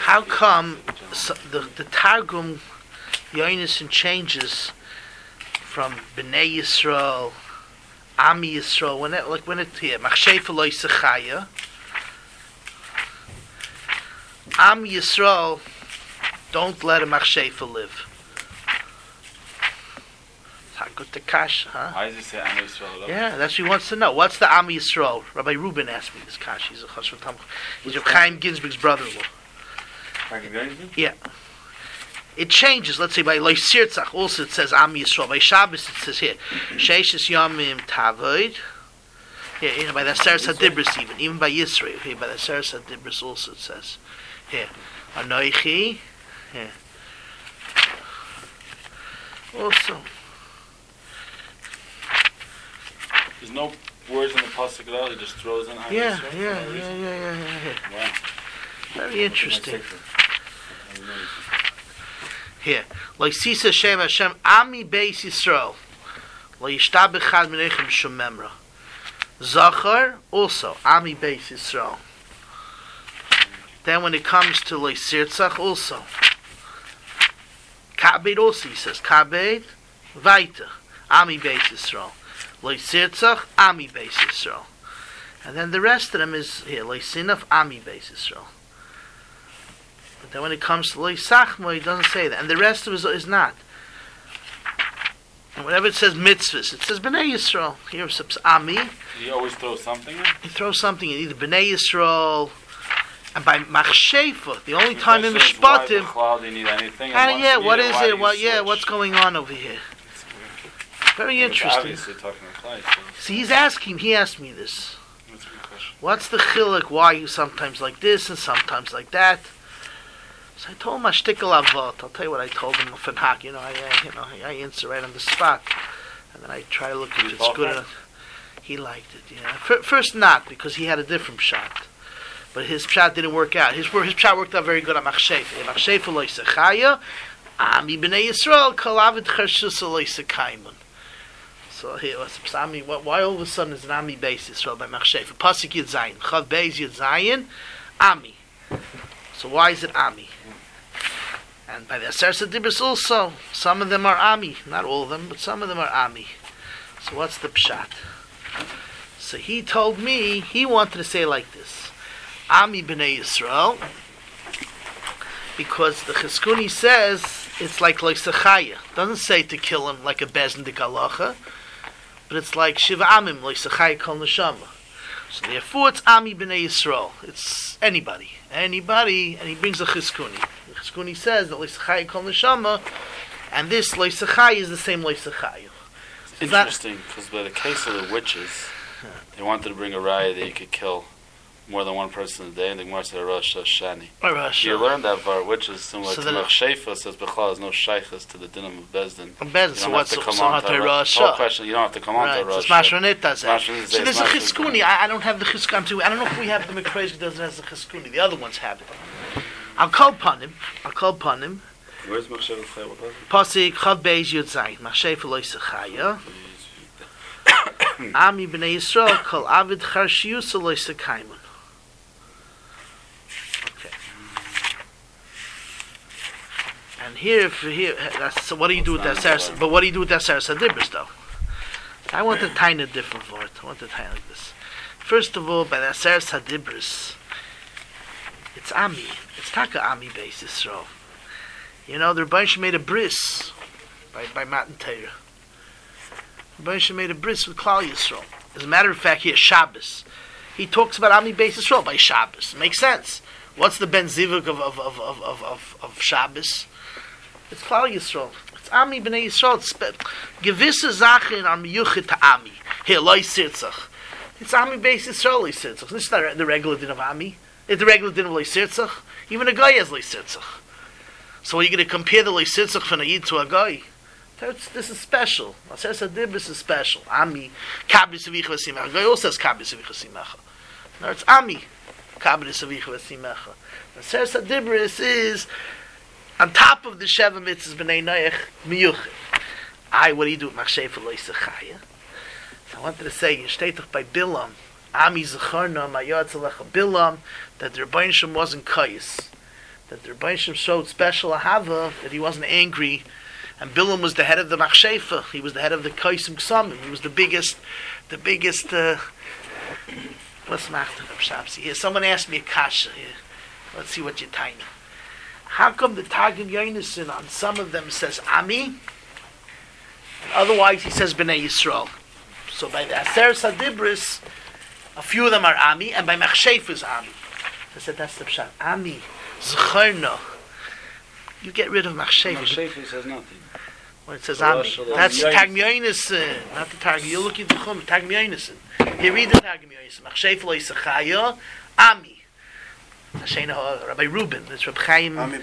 how come the Targum Yonason changes from Bnei Yisrael, Ami Yisrael, when it's here, Machshefa Lo Yisachaya, Am Yisrael, don't let a Machshefa live. Good to Kash, huh? Why does he say Am Yisrael? Yeah, that's what he wants to know. What's the Am Yisrael? Rabbi Reuben asked me this Kash. He's a Chashuv Tamach. He's Reb Chaim Ginsburg's brother-in-law. Yeah. It changes. Let's say by Lo Sirtzach also it says Am Yisrael. By Shabbos it says here Sheishes Yomim Tavoid. Yeah, by the Aseres HaDibros even by Yisrael. Here by the Aseres HaDibros also it says here Anoichi. Yeah. Also. There's no words in the pasuk at all. He just throws in. Yeah. Wow. Very interesting. Here, like Sisa Shem Hashem Ami Beis Yisrael, like Yishtabech Chad Menechem B'Shem Memra. Zachar also Ami Beis Yisrael. Then when it comes to like Sirtzach also. Kabed also he says Kabed Vaita Ami Beis Yisrael. Like Sirtzach Ami Beis Yisrael. And then the rest of them is here like Sinaf Ami Beis Yisrael. But then when it comes to Lo Yisachmo, he doesn't say that. And the rest of it is not. And whenever it says mitzvahs, it says Bnei Yisrael. Here it's Ami. He always throws something in? He throws something in, either Bnei Yisrael, and by Machshefa, the only time in Mishpatim. What is it? What's going on over here? Very interesting. Obviously talking about Klai. See, he asked me this. That's a good question. What's the chiluk? Why you sometimes like this and sometimes like that? So I told him a shtickle avot. I'll tell you what I told him from Hak. I answer right on the spot, and then I try to look if it's good enough. He liked it. First not because he had a different shot, but his shot didn't work out. His shot worked out very good on Machshefa. Machshefa lo yisachaya, Ami b'nei Yisrael kalavid charshus lo yisakaymun. So here, why all of a sudden is an Ami Beis Yisrael by Machshefa? Pasuk Yud Zayin, Chav Beis Yud Zayin, Ami. So why is it Ami? And by the Aseres HaDibros also, some of them are Ami. Not all of them, but some of them are Ami. So what's the pshat? So he told me, he wanted to say like this. Ami b'nei Yisrael, because the Chizkuni says, it's like Loisachaya. It doesn't say to kill him like a Bezendik halacha, but it's like Shiva Amim, Loisachaya kol neshama. So therefore it's Ami b'nei Yisrael. It's anybody, and he brings a Chizkuni. The Chizkuni says that Loisachaya kol neshama, and this Loisachaya is the same Loisachaya. It's interesting, because by the case of the witches, they wanted to bring a raya that you could kill more than one person a day, and the Gemara said Rosh Hashani. You learned that var, which is similar to Machshefa, says Bechal has no shaykhs to the dinam of Bezdin. So what's the Rosh? No question, you don't have to come on to Rosh. It's Mashronita. So there's a Chizkuni. I don't have the Chizkuni. I don't know if we have the Mikresh that doesn't have the Chizkuni. The other ones have it. I'll call upon him. Where's Machshefa? Pasik Chav Beis Yud Zayin. Machshefa lo yisachaya. Ami b'nei Yisrael kol avid charshiyusa lo yisakaymun. And here, so what do you do with that Aseres? But what do you do with that Aseres HaDibros, though? I want to tie in a different word. I want to tie like this. First of all, by the Aseres HaDibros, it's Ami. It's Taka Ami Beis Yisrael. The Rebbeinu made a bris by Matan Torah. The Rebbeinu made a bris with Klal Yisrael. As a matter of fact, here Shabbos, he talks about Ami Beis Yisrael by Shabbos. It makes sense. What's the Ben Zivug of Shabbos? It's Klal Yisrael. It's Ami b'nei Yisrael. It's gewisse Sachen are miyuchet to Ami. Here, Lo Yisirtzach. It's Ami Beis Yisrael Lo Yisirtzach. This is not the regular din of Ami. It's the regular din of Lo Yisirtzach. Even a guy has Lo Yisirtzach. So are you going to compare the Lo Yisirtzach from a Yid to a guy? This is special. Aseres HaDibros is special. Ami, Kabri Savicha V'Simecha. A guy also says Kabri Savicha V'Simecha. No, it's Ami. Kabri Savicha V'Simecha. Aseres HaDibros is on top of the Sheva Mitzvahs B'nai Noach Miyuchid. What do you do with Machshefa Lo Yisachaya? I wanted to say, steht doch by Bilam, Ami Zacharna, Mayad Zalecha Bilam, that the Rebbeinu Shem wasn't kayis. that the Rebbeinu Shem showed special ahava, that he wasn't angry. And Bilam was the head of the Machshefa. He was the head of the Kaisim Ksamim. He was the biggest, what's Machtan of Shabbos? Here, someone asked me a kasha here. Let's see what you're tiny. How come the Targum Yonason on some of them says Ami, and otherwise he says Bnei Yisrael? So by the Aseres HaDibris, a few of them are Ami, and by Machshefa is Ami. I said that's the Pshat. Ami, Zecharno. You get rid of Machshefa. Machshefa says nothing. When it says Ami, that's Targum Yonason, not the Targum. You're looking at the Chum, Targum Yonason. Here, read the Targum Yonason. Machshefa lo Yisachaya, Ami. Rabbi Reuben, that's Rabbi Chaim. Ami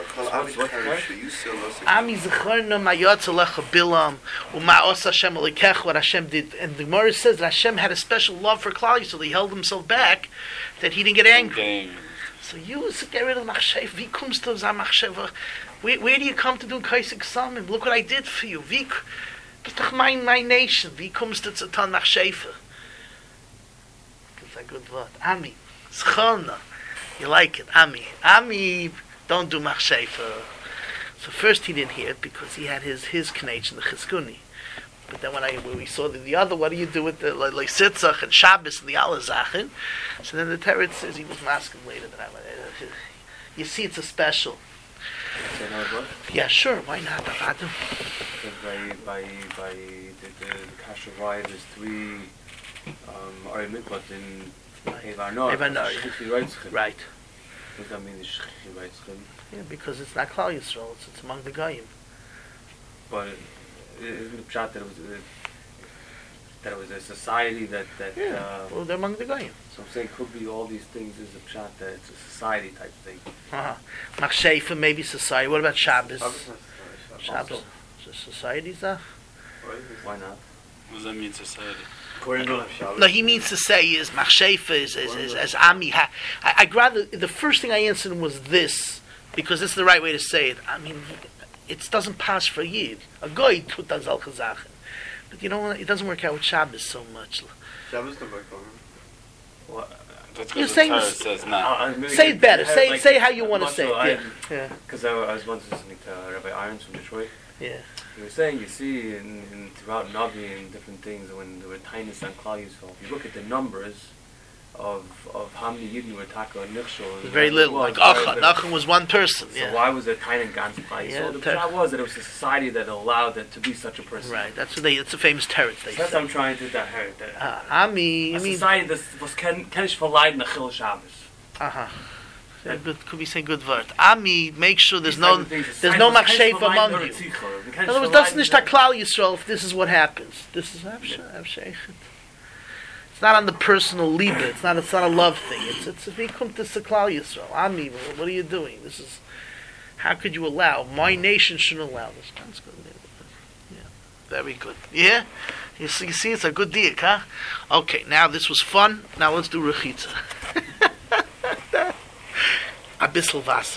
Zecharno Mayotza Lecha Bilam U'Ma'os Hashem Alikecha, what Hashem did. And the Gemara says that Hashem had a special love for Klal Yisrael, so he held himself back, that he didn't get angry. So you get rid of Machshev. Wie kommst du zu Machshev? Where do you come to do Kaisik Samim? Look what I did for you. Wie, bist doch my nation. Wie kommst du zu Tan Machshev? That's a good word. Ami. Zecharno. You like it, Ami. Ami, don't do Machshefa. So first he didn't hear it because he had his connection, the Chizkuni. But then when we saw the other, what do you do with the like Sitzach and Shabbos and the Alazachin? So then the Teretz says he was masking later than I. You see, it's a special. Yeah, sure. Why not? Avadu. By the Kasha Raya, there's three Ari Mikvat in. Right. Does that mean the Shchi writes him? Yeah, because it's not Klal Yisrael, it's among the Goyim. But isn't the pshat that it was a society that well, they're among the Goyim. So I'm saying could be all these things is a pshat that it's a society type thing. Machshefa, maybe society. What about Shabbos? Shabbos. Society's that? Why not? What does that mean, society? No, he means to say is Machshefa is as Ami. I'd rather, the first thing I answered was this, because this is the right way to say it. I mean, it doesn't pass for a Yid. A Goy does al Chazachin. But you know what? It doesn't work out with Shabbos so much. Shabbos don't work for him. That's because the Torah says not. Say it better. Say how you want to say it. Yeah. Because I was once listening to Rabbi Irons from Detroit. Yeah. He was saying, you see, in throughout Navi and different things, when there were Tainus and Klal Yisrael, if you look at the numbers of how many Yidden were Taka and Nichshol, very little. Like Achan was one person. So why was there Tain and Gans Klal Yisrael? The pshat was that it was a society that allowed it to be such a person. Right. That's a famous teretz. So that's what I'm trying to hear. A society that was kenish verleiden Achil Shabbos. Could be saying good word. Ami, make sure there's no Machshefa among you. In other words, that's nicht Klal Yisrael if this is what happens. This is Avsheich. It's not on the personal liba. It's not a love thing. It's if he comes to Klal Yisrael. Ami, what are you doing? This is, how could you allow? My nation shouldn't allow this. That's good. Yeah, very good. Yeah, you see, it's a good deal, huh? Okay, now this was fun. Now let's do Rechitza. A bissel Wasser.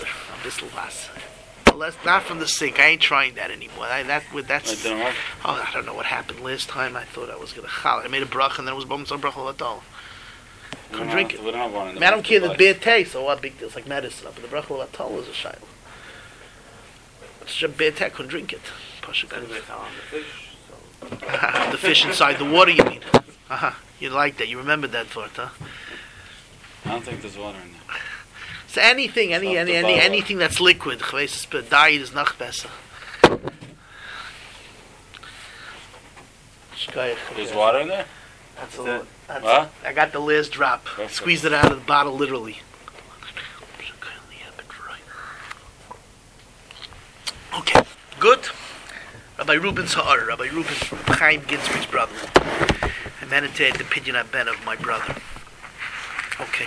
Not from the sink. I ain't trying that anymore. That's. I don't know what happened last time. I thought I was going to chal. I made a brach and then it was bombs on brach levatol. Couldn't drink it. I don't care the bad taste. So what big deal? It's like medicine. But the brach levatol is a shayla. It's such a bad taste. Couldn't drink it. The fish inside the water. You mean? You like that? You remember that word, huh? I don't think there's water in there. So anything that's liquid, diet is noch besser. There's water in there? I got the last drop. Squeezed it out of the bottle, literally. Okay, good. Rabbi Reuben's Ha'ar, Rabbi Reuben Chaim Ginsburg's brother. I meditated the Pidyon Ben of my brother. Okay.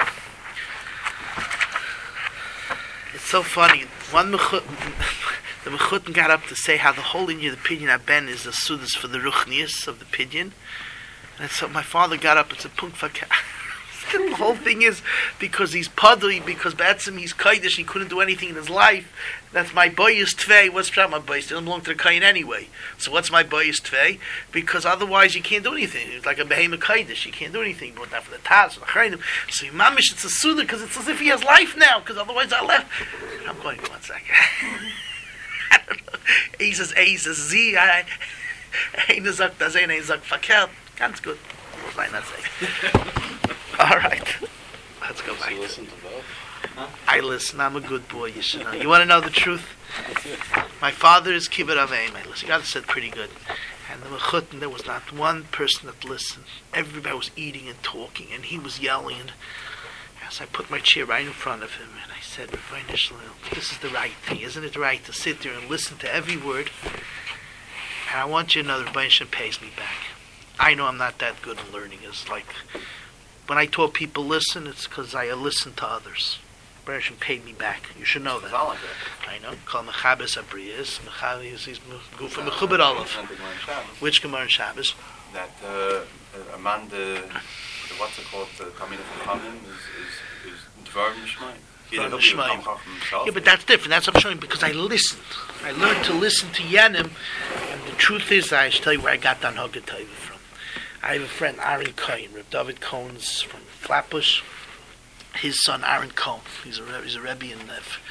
It's so funny. The Mechutin got up to say how the whole lineage of the Pidyon Ben is the sudas for the Ruchnius of the Pidyon. And so my father got up and said, Punkt Fakir. The whole thing is because he's Padri, because Batsim he's Kaidish, he couldn't do anything in his life. That's my boy's Tvei. What's my boy's? He doesn't belong to the Kain anyway. So what's my boy's Tvei? Because otherwise you can't do anything. It's like a Behemoth Kaidish. You can't do anything. But not for the Taz, or the Chayim. So Mamish, it's a Suda because it's as if he has life now. Because otherwise I left. I'm going 1 second. I don't know. A says Z. Eine sagt das, eine sagt verkehrt. Ganz gut. Why not say? All right. Let's go back. So you listen to both? Huh? I listen. I'm a good boy. You should know. You want to know the truth? My father is kibbut aveim. I listen. God said pretty good. And the mechutin, there was not one person that listened. Everybody was eating and talking, and he was yelling. And as I put my chair right in front of him, and I said, Rabbi Nishlil, this is the right thing. Isn't it right to sit there and listen to every word? And I want you to know that Rabbi Nishlil pays me back. I know I'm not that good in learning. It's like, when I taught people listen, it's because I listened to others. Rabbi Nishlil paid me back. You should know that. I know. Called Mechabes Abriyas. Mechabes is Gufa Mechubet Olav. Which Gemara in Shabbos? That a man, what's it called, the Talmid Chachamim is Dvar Mishmai. Yeah, but that's different. That's what I'm showing because I listened. I learned to listen to Yanim, and the truth is, I should tell you where I got that Hagatayva from. I have a friend, Aaron Cohen, Reb David Cohen's from Flatbush. His son, Aaron Cohen, he's a Rebbe in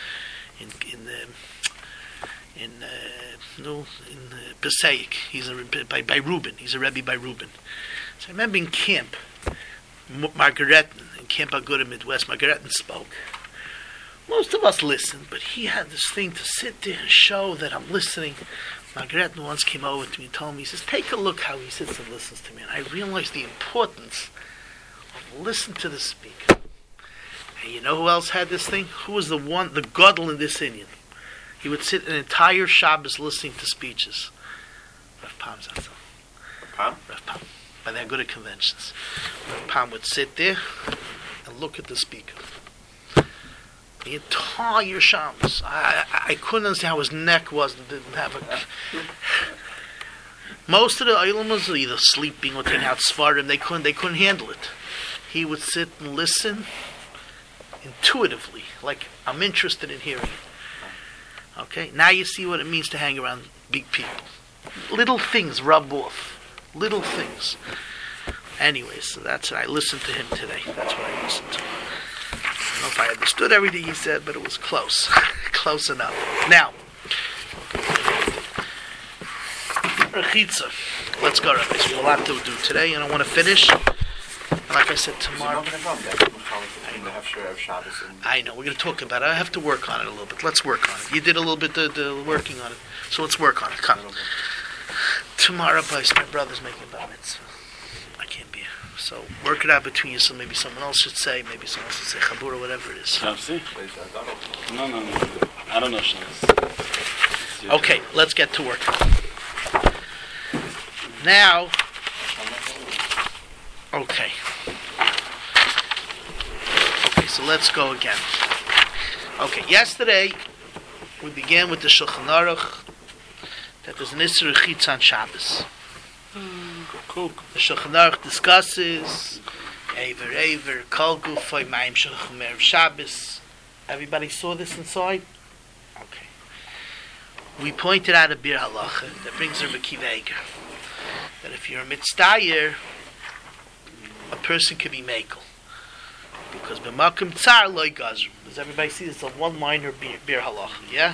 Passaic. He's by Reuben. He's a Rebbe by Reuben. So I remember in camp, Margaretin, in Camp Aguda Midwest, Margaretin spoke. Most of us listened, but he had this thing to sit there and show that I'm listening. Margaretin once came over to me and told me, he says, take a look how he sits and listens to me. And I realized the importance of listening to the speaker. And you know who else had this thing? Who was the Gadol in this Indian? He would sit an entire Shabbos listening to speeches. Rav Pam Zatzal. Rav Pam. By the Aguda conventions. Rav Pam would sit there and look at the speaker. The entire Shabbos. I couldn't understand how his neck didn't have a... Most of the Eilim was either sleeping or taking out Svarim. They couldn't handle it. He would sit and listen intuitively, like I'm interested in hearing it. Okay? Now you see what it means to hang around big people. Little things rub off. Little things. Anyways, so that's what I listened to him today. That's what I listened to. I don't know if I understood everything he said, but it was close. Close enough. Now, Rechitza. Let's go, Rabbi. We have a lot to do today, and I want to finish. Like I said, tomorrow. I know, we're going to talk about it. I have to work on it a little bit. Let's work on it. You did a little bit of working on it. So let's work on it. Come. Tomorrow, my brother's making a bar mitzvah. I can't be here. So work it out between you. So maybe someone else should say, maybe someone else should say Chabur or whatever it is. Shamsi? No. I don't know Shabbos. Okay, let's get to work. Now, okay, so let's go again. Okay, yesterday we began with the Shulchan Aruch that there's an Isser Rechitza on Shabbos. Cool. The Shulchan Aruch discusses Ever, Kol Gufay, Mayim Shulchan Erev Shabbos. Everybody saw this inside? Okay. We pointed out a Bir Halacha that brings Rabbi Akiva Eiger, that if you're a mitzdayer, a person could be mekel. Because b'makom tsar loy gazru. Does everybody see this? It's a one-liner bir halacha, yeah?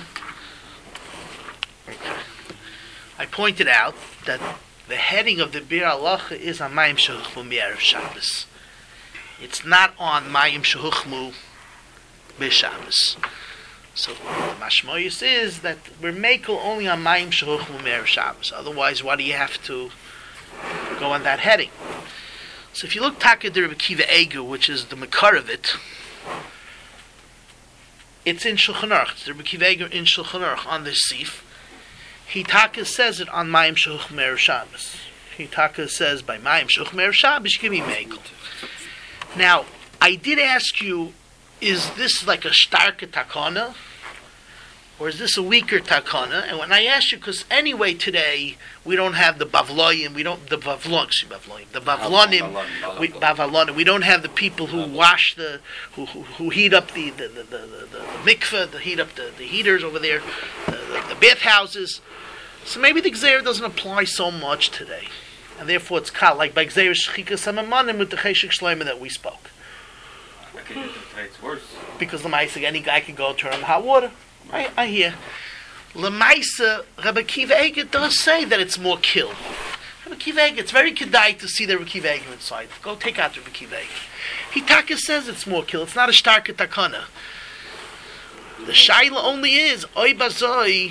Okay. I pointed out that the heading of the bir halacha is on Mayim Shehuchmu Erev Shabbos. It's not on Mayim Shehuchmu B'Shabbos. So the mashmoyus is that we're mekel only on Mayim Shehuchmu Erev Shabbos. Otherwise, why do you have to go on that heading? So if you look Taka de Rabbi Akiva Eiger, which is the Makar of it, it's in Shulchan Aruch. It's Rabbi Akiva Eiger in Shulchan Aruch on the Sif. He Taka says it on Mayim Shehuchmu Erev Shabbos. He Taka says by Mayim Shehuchmu Erev Shabbos you can be mekel. Now, I did ask you, is this like a starker takana? Or is this a weaker takana? And when I asked you, because anyway today we don't have the Bavlonim, we don't we don't have the people who wash who heat up the mikveh, heat up the heaters over there, the bathhouses. So maybe the Gzeir doesn't apply so much today, and therefore it's kal like by Gzeir Shchikas Hamamanim with the Cheshik Shloimeh that we spoke. It's worse. Because Lamaisa, any guy can go turn on hot water. I hear. Lamaisa, Rabbi Akiva Eiger does say that it's more kill. Rabbi Akiva Eiger, it's very kedai to see the Rabbi Akiva Eiger inside. Go take out Rabbi Akiva Eiger. Hitaka says it's more kill. It's not a starke takana. The shaila only is oy bazoi.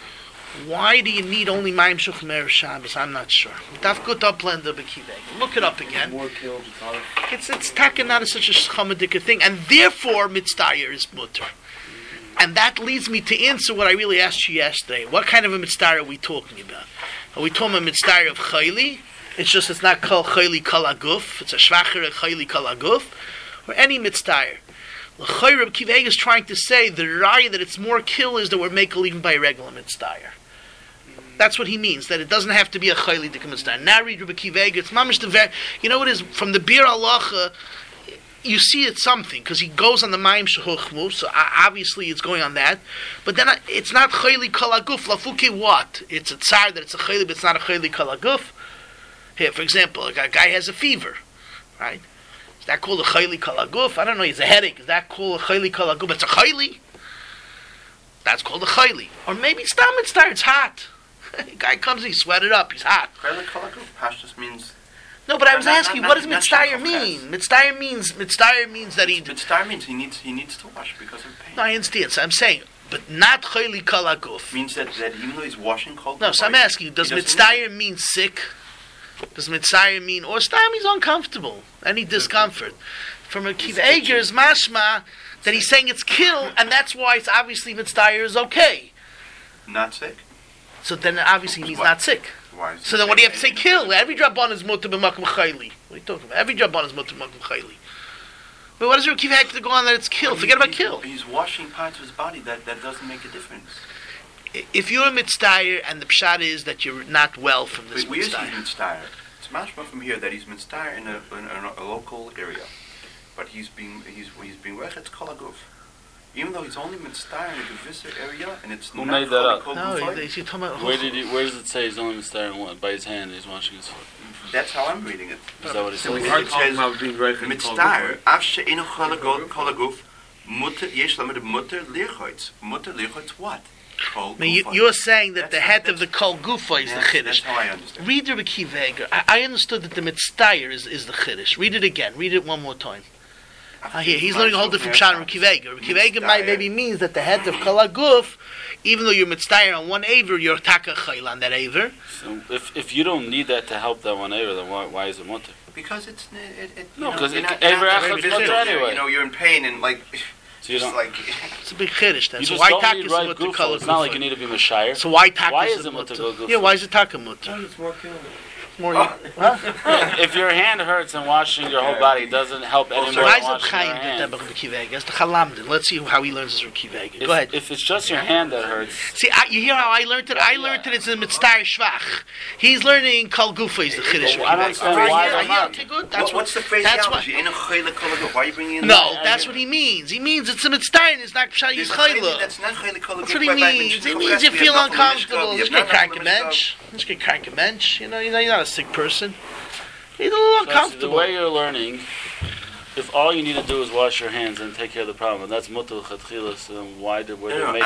Why do you need only Mayim Shuchim Erev Shabbos? I'm not sure. Daf gut upland Rabbi Akiva Eiger. Look it up again. More kill. It's taka not such a chamadika thing, and therefore mitzdayer is mutter. And that leads me to answer what I really asked you yesterday. What kind of a mitzdayer are we talking about? Are we talking about mitzdayer of chayli? It's not kol chayli kol aguf. It's a shvacher chayli kol aguf, or any mitzdayer. L'chayr Rabbi Akiva Eiger is trying to say the raya that it's more kill is that we're makel even by a regular mitzdayer. That's what he means, that it doesn't have to be a chayli to come mitzdayer. Now read Rabbi Akiva Eiger. It's mamish the ver. You know what it is from the Bir Halacha. You see it's something, because he goes on the Mayim Shehuchmu, so obviously it's going on that. But then it's not Chayli Kol Aguf, Lafuke what? It's a tsar that it's a Chayli, but it's not a Chayli Kol Aguf. Here, for example, a guy has a fever, right? Is that called a Chayli Kol Aguf? I don't know, he has a headache. Is that called a Chayli Kol Aguf? It's a Chayli. That's called a Chayli. Or maybe it's not mitzvah, it's hot. The guy comes, he's sweated up, he's hot. Chayli Kol Aguf, Pashtus means... No, but I was asking, what does mitzdayer mean? Mitzdayer means that he... Mitzdayer means he needs to wash because of pain. No, I understand. So I'm saying, but not chayli kol aguf. Means that even though he's washing cold... No, so I'm asking you, does mitzdayer mean sick? Does mitzdayer mean... Or stam, he's uncomfortable. Any discomfort. From Akiva Eiger's mashma, that he's saying it's kill, and that's why it's obviously mitzdayer is okay. Not sick? So then obviously he means not sick. Why? So then what do you have to say? Kill. Every drabban is mutter b'makom chayli. What are you talking about? Every drabban is mutter b'makom chayli. But what does Rabbi Akiva Eiger to go on that it's kill? Forget about kill. He's washing parts of his body that doesn't make a difference. If you're a mitzdayer and the pshat is that you're not well from this where is he mitzdayer? mitzdayer? It's mashma from here that he's mitzdayer in a local area, but he's being wechetz kol aguf. Even though he's only mitzdayer in a gewisser area, and it's Who not made that up? No, he's talking about... Where does it say he's only mitzdayer by his hand? He's washing his foot. That's how I'm reading it. Is that what it So we says? are It talking says about being right in mitzdayer af she'enu kol aguf mutter yesh lamed mutter lichotz. Mutter lichotz what? I mean, you're saying that the head of the kol gufa is the chiddush. That's how I understand. Read Rabbi Akiva Eiger. I understood that the mitzdayer is the chiddush. Read it again. Read it one more time. Here, he's learning a whole different pshat in Rabbi Akiva Eiger. Rabbi Akiva Eiger maybe means that the head of kol aguf, even though you're mitzdayer on one aver, you're taka chayil on that aver. So if you don't need that to help that one aver, then why is it mutter? Because it's No, because you're not- aver you're not achad's visible. mutter anyway. You know, you're in pain and like. So you just don't. like It's a big chiddush then. You So just why don't taka need is right mutter gufa. kol It's not like you gufa? need to be mashayir. So why taka Why is is it mutter mutter? kol gufa? Yeah, why is it taka mutter? It's more kill. More. If your hand hurts and washing your whole body doesn't help any more Why than is it washing your chaim that hand. Rabbi Akiva Eiger? It's the chalamdin. Let's see how he learns this Rabbi Akiva Eiger. Go ahead. If it's just your hand that hurts, See, you hear how I learned it? I learned it as a mitzdayer shvach. He's learning kol gufa is the chiddush. I don't understand why they're not. Okay, good. That's what's the phraseology? Why are you bringing in No, that? that's what he means. He means it's a mitzdayer. It's not pshat There's yis a chayla chayla. That's not chayla kol That's what he means. He means you feel uncomfortable. Just get crank a bench. Just get crank a bench. You know, you're not a sick person. You're a little so the uncomfortable. way you're learning, if all you need to do is wash your hands and take care of the problem, and that's mutter chatchilas, then why did they make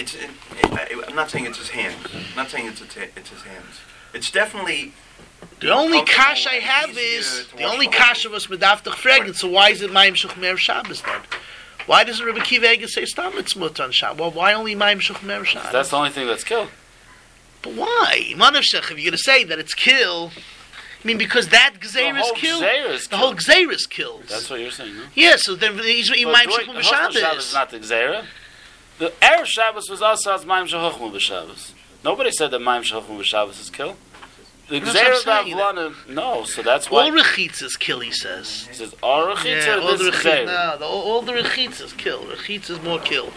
it? I'm not saying it's his hands. I'm not saying it's his hands. It's definitely. The only comfortable, kash I have easier is to the wash only the kash whole- of us medaftach fragrant. So why is it Mayim Shuchmer Shabbos then? Why doesn't Rabbi Akiva Eiger say stam it's mutter on Shabbos? Well, why only Mayim Shuchmer Shabbos? That's the only thing that's killed. But why? Manavshech, if you're going to say that it's kill, I mean, because that gzeir is killed. The whole gzeir is killed. That's what you're saying, no? Yeah, so then he's Mayim Shuchmer Shabbos is Shabbos. not the gzeira. The Erev Shabbos was also as Mayim Shechochmu b'Shabbos. Nobody said that Mayim Shechochmu b'Shabbos is killed. The That's what I'm gzeira saying, of no, so that's why. All rechitz is kill, he says. He says, all rechitza Yeah, all or the this rechitz. gzeira? No, all the rechitz is kill. Rechitz is more kill.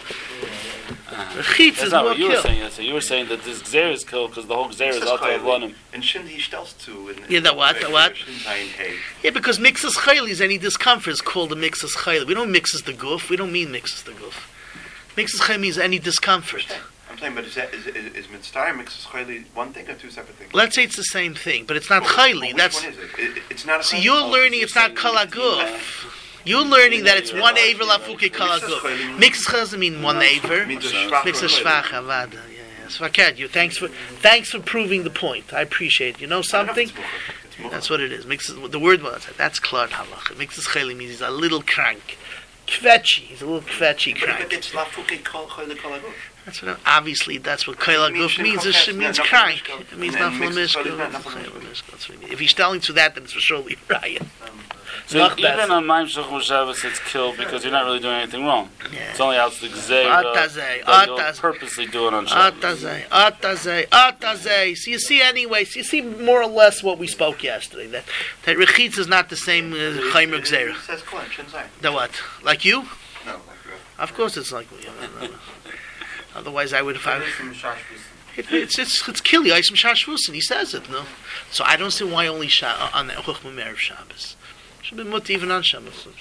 Rechitz That's is not more what you were kill. saying. So you were saying that this gzeira is killed because the whole gzeira is out of one. And Shind he stells to. Yeah, the what? Shind hey. Yeah, because mixes chaylis, any discomfort is called a mixes chayli. We don't mixes the goof. We don't mean mixes the goof. Mixes chayli means any discomfort. I'm saying, but is mitzdayer mixes chayli one thing or two separate things? Let's say it's the same thing, but it's not Well, chayli. which That's one is it? It's not. so you're learning it's not kol aguf. You're learning that it's one aver lafuke kol aguf. Mixes doesn't mean one aver. Mixes shvach avada. You thanks for proving the point. I appreciate it. You know something? That's what it is. Mixes the word was that's klart halach. Mixes chayli means he's a little crank. Kvetchy. He's a little kvetchy crank. That's what obviously that's what kol aguf means. It means crank. It means nafla mishka. That's what it means. If he's telling to that, then it's for surely right. So even on Maim Shachum Shabbos, it's killed because you're not really doing anything wrong. Yeah. It's only out the Gzeira that you'll purposely do it on Shabbos. Atazay. So you see anyway, so you see more or less what we spoke yesterday, that Rechitz is not the same Chaimer Gzeira. The what? Like you? No. Of course it's like me. No. Otherwise I would have... It's Kili, Yism Shashvusin, he says it, no? So I don't see why only on the Chochmah Me'erev Shabbos. Should be mut even on Shabbos. So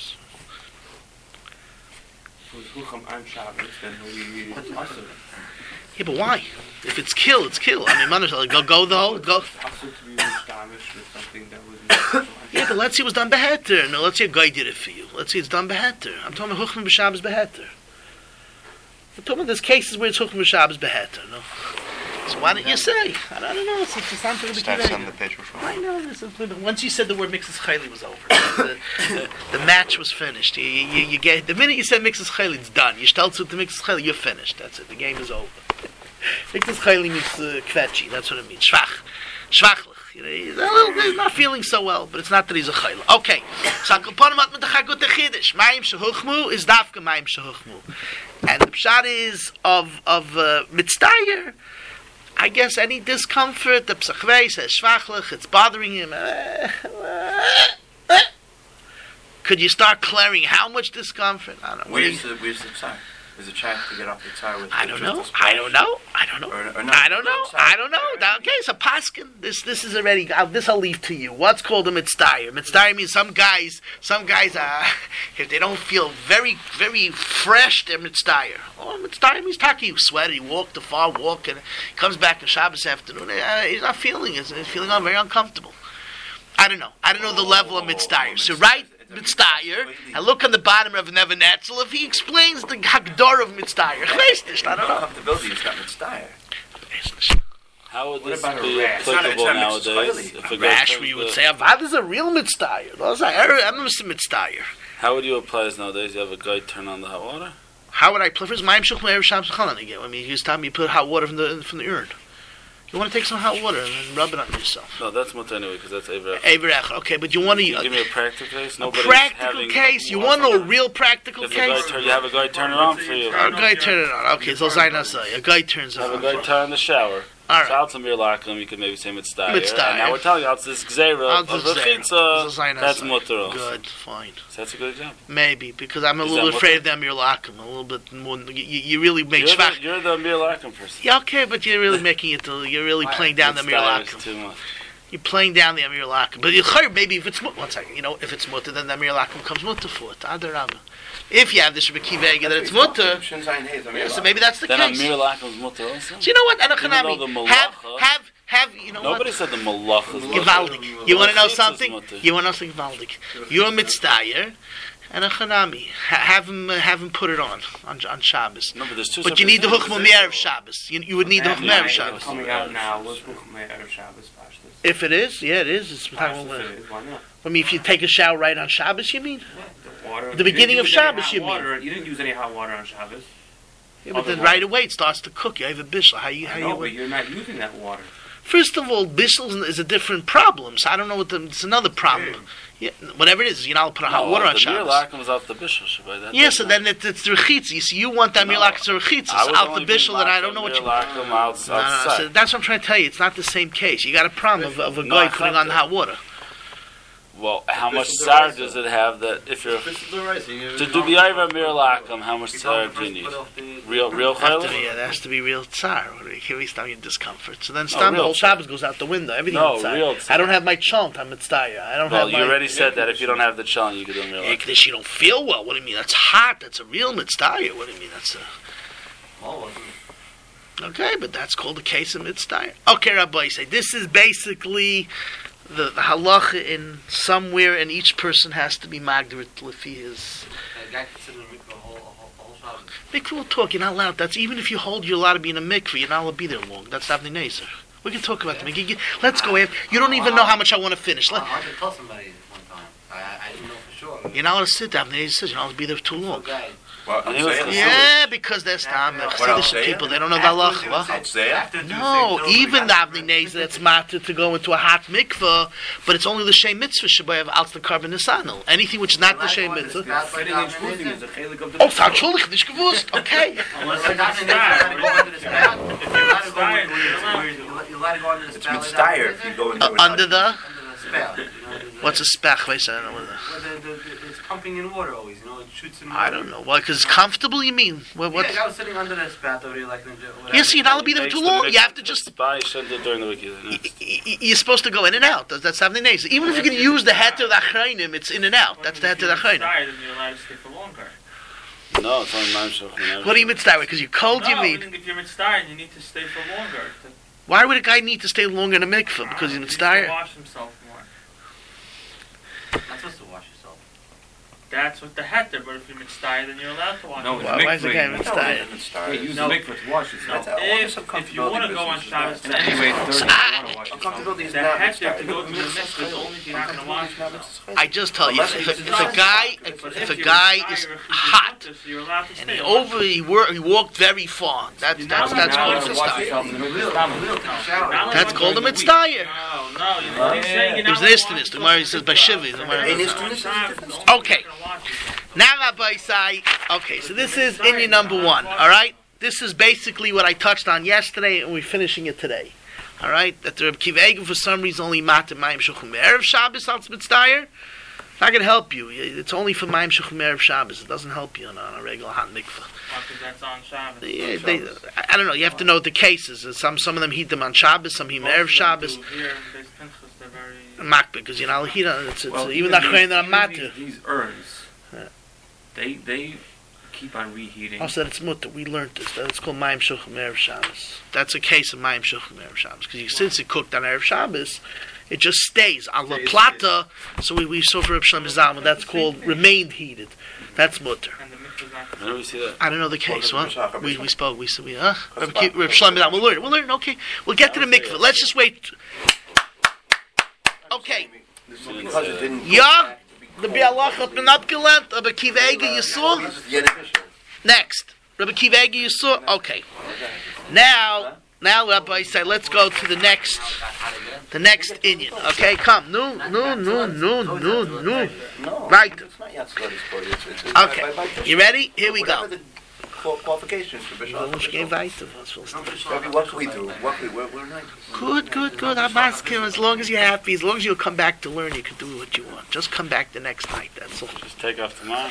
it's Chucham on Shabbos, then we also. Yeah, but why? If it's kill, it's kill. I mean, go the whole go. Yeah, but let's see what's done beheter. No, let's see a guy did it for you. Let's see it's done beheter. I'm talking about Chuchmah b'Shabbos beheter. I'm talking about there's cases where it's Chuchmah b'Shabbos beheter. No. So why don't you say? I don't know. It's something to be That's on the page before. I know. Once you said the word mixes chayli was over. The match was finished. You get the minute you said mixes chayli, it's done. You start with the mixes chayli, you're finished. That's it. The game is over. Mixes chayli means kvetchy. That's what it means. Schwachlich. He's not feeling so well, but it's not that he's a chayla. Okay. So Akalponim hat mit the chagut chiddush. Mayim shehuchmu is dafka mayim shehuchmu. And the pshat is of mitzdayer. I guess any discomfort, the psachvei says shvachlich, it's bothering him. Could you start clearing how much discomfort? I don't know. Where's the tzar? Is it chance to get off the tzar with? I don't know. I don't know. Okay, so paskin. This is already. This I'll leave to you. What's called a mitzdayer? Mitzdayer means some guys if they don't feel very, very fresh, they're mitzdayer. Oh, mitzdayer means taki. You sweat. He walked a far walk and he comes back on Shabbos afternoon. He's not feeling it. He's feeling very uncomfortable. I don't know the level of mitzdayer. So right. Mitzdayer, and look on the bottom of Never Netzel if he explains the Hagdor of Mitzdayer. I don't know. Comfortability is not Mitzdayer. How would this be applicable nowadays? If a rash, we would say, Avad is a real Mitzdayer. I'm not a Mitzdayer. How would you apply this nowadays? You have a guy turn on the hot water? How would I apply? First, Mayim Shulchan Erev Shabbos Chalan again. I mean, you put hot water from the urn. You want to take some hot water and then rub it on yourself. No, that's mutter anyway, because that's Eiver Echad. Okay, but you want to... give me a practical case? Case? You want to know a real practical case? You have a guy turn it on for you. A guy turn it on. Okay, so Zainasai. A guy turns it on. Have a guy turn the shower. All right. So out to Mir Lakum, you could maybe say Mitzdayer. And now we're telling you, it's this Gzeira of Rechitza. That's mutter also. Good, fine. So that's a good example. Maybe, because I'm a little afraid of the Mir Lakum. A little bit more... You really make shvach... You're the Mir Lakum person. Yeah, okay, but you're really making it... You're really playing down the Mir Lakum. Too much. You're playing down the Amir Lakum. But maybe if it's... One second. If it's mutter, then the Amir Lakum comes mutter for it. Adarabah. If you have this Rebbe Kiva that it's mutter, so maybe that's the then case. Then Amir Lakum is mutter also? So you know what? Have you know Nobody said the Malach is mutter. Givaldik. You want to know something? You want to know something Givaldik. You're a mitzdayer and a chanami. Have him put it on Shabbos. No, but there's two. But you need the Chuchmah Me'erev Shabbos. You would need the Chuchmah Me'erev Shabbos. Coming out now was Chuchmah Me'erev Shabbos. If it is, yeah, it is. It's why not? I mean, if you take a shower right on Shabbos, you mean? Water. The beginning of Shabbos, you mean? You didn't use any hot water on Shabbos. Yeah, but then right away it starts to cook. You have a bishul. But you're not using that water. First of all, bishul is a different problem. So I don't know it's another problem. Yeah, whatever it is, you're not put hot water on Shabbos. The Mir Lakum is out the bishul. Yeah, so then it's the rechitza. You see, you want that Mir Lakum to rechitza. So out the bishul, and I don't know what you... No, so that's what I'm trying to tell you. It's not the same case. You got a problem of a guy putting on the hot water. Well, how much tsar does it have that if you're to do the Ayva Mir Lakum, how much tsar do you need? Real chayla? Yeah, there has to be real tsar. Can we stop your discomfort? So then the whole Shabbos goes out the window. Everything real tsar. I don't have my chant. I'm mitzdayer. I don't have my... you already said that if you don't have the chant, you could do Mir Lakum. If you don't feel well, what do you mean? That's hot. That's a real mitzdayer. What do you mean? That's a... Okay, but that's called a case of mitzdayer. Okay, Rabbi, say this is basically the halacha in somewhere, and each person has to be magdirit lefi his. Mikveh will talk. You're not allowed. That's even if you hold, you're allowed to be in a mikveh. You're not allowed to be there long. That's Avnei Nezer. We can talk about the mikveh. Let's go. You don't even know how much I want to finish. I had to tell somebody one time. I didn't know for sure. You're not allowed to sit there. Avnei Nezer says you're not allowed to be there too long. Well, because they're Chassidus people. They don't know the halacha. No, even the Avnei Nezer that's matter to go into a hot mikveh, but it's only the Shem Mitzvah Shabbat of the carbon Nisano. Anything which is not the Shem Mitzvah. Oh, Sachullich, nicht gewusst. Okay. It's mitzdayer if you go into under the. Spell. What's a spech? Wait, I don't know. It's pumping in water always, it shoots in water. I don't know. Why? Because it's comfortable, you mean? What? Yeah, I was sitting under the spout over here like... Yes, you're not allowed to be there too long. You have to just... During the week. You're supposed to go in and out. That's Avnei Nezer. Even if you can use the heter of the Achrayim, it's in and out. That's the heter of the Achrayim. You're allowed to stay for longer. No, it's only Maimshach. What do you mitzvah? Because you're cold, you mean? If you're mitzvah, you need to stay for longer. Why would a guy need to stay longer in a mikveh? Because he's mitzvah? He wash himself more. Not supposed to wash yourself. That's what the heter, but if you're mitzvah, then you're allowed to wash yourself. Why is the guy mitzvah? Use the mikveh to wash yourself. If you want to go on Shabbos, anyway, the heter to go to the mikveh is only if you're not going to wash yourself. I just tell you, if a guy is hot and he walked very far, that's called a mitzvah. That's called a mitzvah. No, he's saying you're It was an istinist. The Gemara says by Shiva. Okay. Now Rabbi Isai. Okay, so this is Inyan number 1. All right. This is basically what I touched on yesterday, and we're finishing it today. All right. That the Reb Kiva Eiger for some reason only matter Mayim Shulchan Erev Shabbos als mitzdayer. Not going to help you. It's only for Mayim Shulchan Erev Shabbos. It doesn't help you on a regular hot mikveh. Because that's on Shabbos. I don't know. You have to know the cases. Some of them heat them on Shabbos. Some heat Erev Shabbos. Here in Beis Pinchas, they're very... Makbid, because you know it's even that kind that matter. These urns, they keep on reheating. Also, that it's mutter. We learned this. That it's called Mayim Shulchan Erev Shabbos. That's a case of Mayim Shulchan Erev Shabbos, because since it cooked on Erev Shabbos, it just stays on la plata. So we saw for Reb Shlomo Zalman. That's called remained heated. That's mutter. When do we see that? I don't know the case. What? We spoke. We said Reb Shlomo Zalman. We'll learn. Okay, we'll get to the mikveh. Let's just wait. Okay. Ja, the Bialach hat man abgelernt, aber Kiva Eiger Yisur. Next. Rabbi Kiva Eiger Yisur. Okay. Now, Rabbi say, let's go to the next Inyan. Okay, come. No. Right. Okay. You ready? Here we go. Qualifications for Bishop. What can we do? We're not. Good. I'm asking, as long as you're happy, as long as you'll come back to learn, you can do what you want. Just come back the next night, that's all. Just take off tomorrow.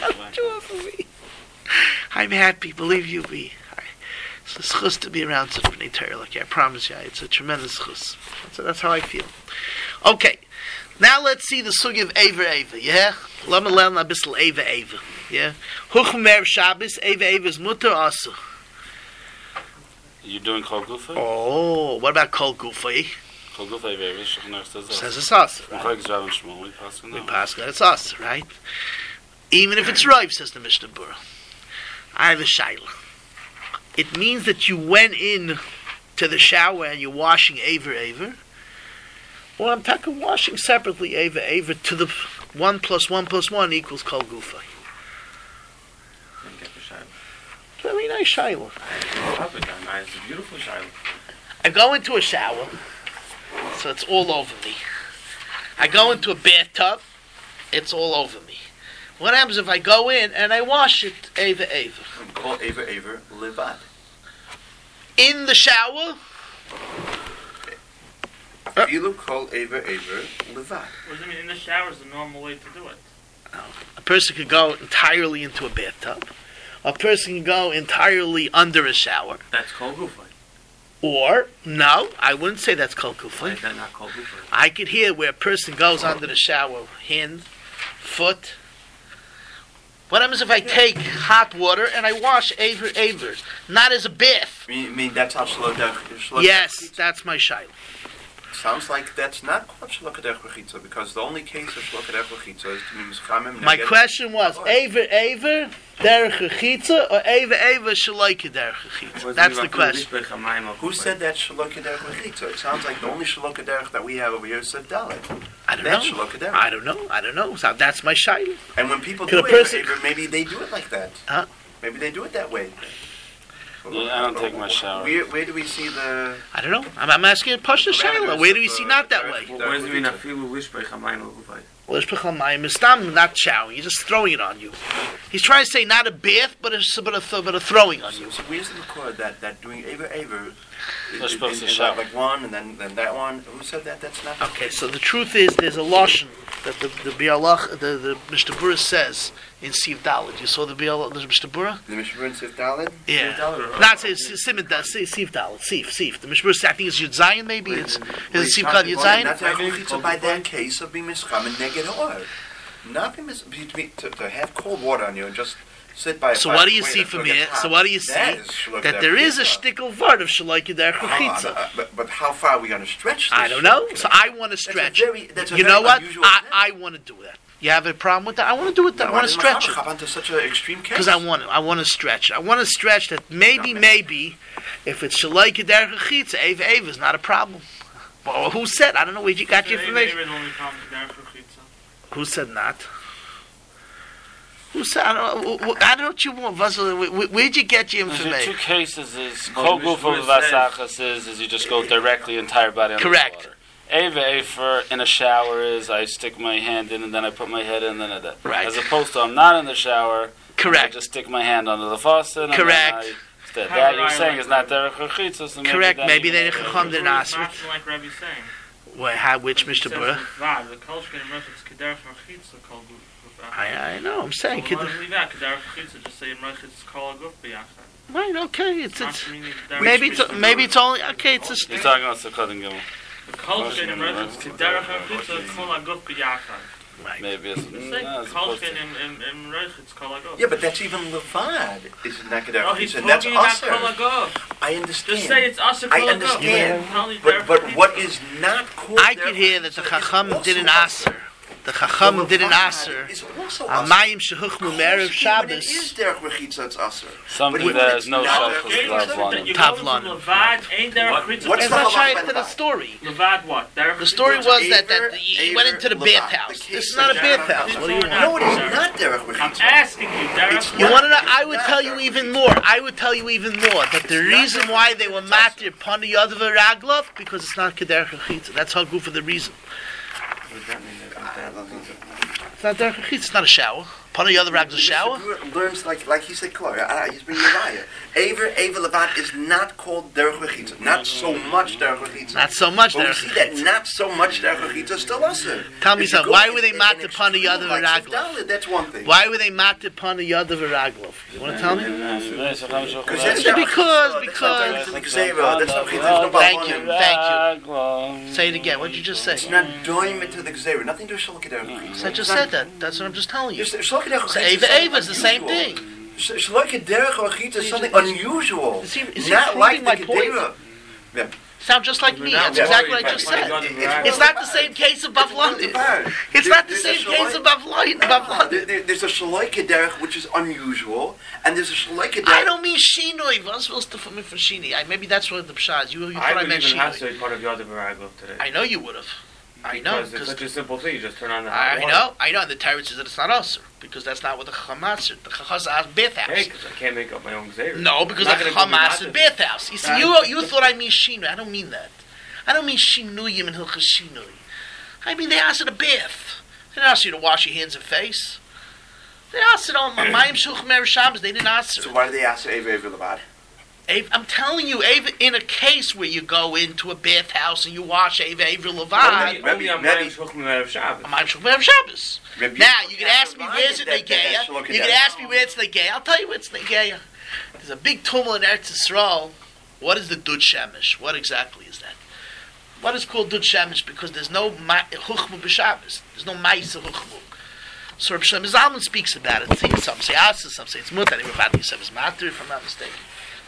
I'm happy, believe you me. It's a schus to be around such an Torah like I promise you. It's a tremendous schus. That's how I feel. Okay. Now let's see the sugi of Eva. Yeah? Let me learn a bissel Eva. Yeah? Huchum Erev Shabbos, Eva is mutter also. You're doing Kol Gufa? Oh, what about Kol Gufa? Kol Gufa Eva says it's us. We pass it, it's us, right? Even if it's Rav, says the Mishnah Berurah. I have a shaila. It means that you went in to the shower and you're washing Eva. Or I'm talking washing separately Eva to the 1 + 1 + 1 equals Kol Gufa. Very nice shaila. It's a beautiful shaila. I go into a shower, so it's all over me. I go into a bathtub, it's all over me. What happens if I go in and I wash it Eva? Call Eva levad. In the shower? You call Eva levad. What does it mean? In the shower is the normal way to do it. A person could go entirely into a bathtub. A person can go entirely under a shower. That's Kol Gufa. Or, no, I wouldn't say that's Kol Gufa. Why is that not Kol Gufa? I could hear where a person goes under the shower, hand, foot. What happens if I take hot water and I wash Eva? Not as a bath. You mean that's how slow down? Yes, that's my shaila. Sounds like that's not called Shalokadech Rechitza, because the only case of Shalokadech Rechitza is to be Mischamim. My question was, Ever Derech Rechitza, or Ever Shaloika Derech Rechitza? That's the question. Who said that Shalokadech Rechitza? It sounds like the only Shalokadech that we have over here is Dalit. I don't know. So that's my shayla. And when people do Ever, maybe they do it like that. Huh? Maybe they do it that way. Yeah, I don't take my shower. Where do we see the... I don't know. I'm asking a Pasha Shaila. Where do we see not that way? What does it mean? Afilu lishbech hamayim l'gufay. Well, lishbech hamayim is not showering. You're just throwing it on you. He's trying to say not a bath, but a throwing on you. So where's the record that doing Ever They're supposed to is shower. like one and then that one? Who said that? That's not... Okay, so the truth is there's a lashon that the Bialach, the Mishnah Berurah says in Siv Daled. You saw the Mishnah Berurah? The Mishnah Berurah in Siv Daled? Yeah. Not say Siv Daled. Siv. The Mishnah Berurah, I think it's Yud Zayin maybe. Is it Siv called Yud Zayin? Not to by that case of being mischam and neged or. Not to have cold water on you and just sit by a So what do you see from here? So what do you see? That there is a shtickle vart of Shaloika Derech Rechitza. But how far are we going to stretch this? I don't know. So I want to stretch. You know what? I want to do that. You have a problem with that? I want to do it. I want to stretch it. Onto such an extreme case? Because I want to stretch it. I want to stretch that maybe, if it's Shaloika Derech Rechitza, Eva is not a problem. Well, who said? I don't know where you got your information. Who said not? Who said? I don't know what you want. Where'd you get your information? There's two cases. Is Kol Gufo V'Vasachas is you just go directly entire body under the water. Eva in a shower is I stick my hand in and then I put my head in and then that. Right. As opposed to I'm not in the shower. Correct. I just stick my hand under the faucet. And correct. That you're saying is not Derech Rechitza. So correct. Maybe they Chacham didn't ask it. Like Rabbi's saying. Well, which Mishnah Berurah? I know. I'm saying. Right. Okay. It's maybe it's only okay. It's just. You're talking about Sukkot and Gimel. Right. Maybe it's yeah, but that's even Levad. It's not going to. He's that's Aser. I understand. Just say it's Aser. I understand. But what is not called? I could hear that the Chacham didn't Aser. The Chacham didn't Aser. Amayim shehuchmu me'erev Shabbos. It is Derech Rechitza. It's Aser. Something that has no Tavlon. What's the shayach to the story? Levad what? The story was that he went into the bathhouse. This is not a bathhouse. What do you want? No, it is not Derech Rechitza. I'm asking you, Derech. You want to know? I would tell you even more. That the reason why they were matir Pani Yadva Raglov because it's not Kederech Rechitza. That's how good for the reason. What does that mean? It's not Derech Rechitza. It's not a shower. Pani Yadva Raglov is a shower. Learns like he said, Claudia. He's bringing a liar. Eva Levat is not called Derech Rechitza. Not so much Derech Rechitza. Not so much Derech Rechitza. But we see that not so much Derech Rechitza is still Aser. Tell me something. Why were they matir Pani Yadva Raglov? That's one thing. Why were they matir Pani Yadva Raglov? You want to tell me? Thank you. Say it again. What did you just say? It's not doing it to the Gzeira. Nothing to Shalokadech. So I just said that. That's what I'm just telling you. So Eva is the same thing. Shalokadech Rechitza is something unusual. Is he not like my the point? Yeah. Sound just like me. That's exactly what I just said. It's not the same case of Bavlon. It's not the same case of Bavlon. There's a Shaloika Derech which is unusual, and there's a Shaloika Derech. I don't mean Shinoi. What's supposed to for me for Shinoi? Maybe that's what the pshah is. You thought I meant Shinoi. Part of Yad B'Raglov today. I know you would have. I know. Because it's such a simple thing. You just turn on the hot water. I know. And the Torah says that it's not Aser. Because that's not what the Chacham answered. The Chacham asked bathhouse. Hey, because I can't make up my own Gzeira. No, because the Chacham answered bathhouse. You see, you thought I mean Shinoi. I don't mean that. I don't mean Shinuyim and Hilchas Shinui. I mean they asked a bath. They didn't ask you to wash your hands and face. They asked it on Mayim Shulchan Erev Shabbos. They didn't answer. So why did they ask Eva Levad? I'm telling you, in a case where you go into a bathhouse and you wash Eva Levad. Maybe on Mayim Shulchan Erev Shabbos. Mayim Shulchan Erev Shabbos. Now you can ask me where's it Negeya. You can ask me where it's Negeya. I'll tell you where it's Negeya. There's a big tumult in Eretz Yisrael. What is the Dud Shemesh? What exactly is that? What is called Dud Shemesh? Because there's no Chuchmu b'Shabbos. There's no Ma'isa Chuchmu. So Rabbi Shlomo Zalman speaks about it. Some say Asa, some say it's Mutar. Rabbi Yosef is Matir, if I'm not mistaken.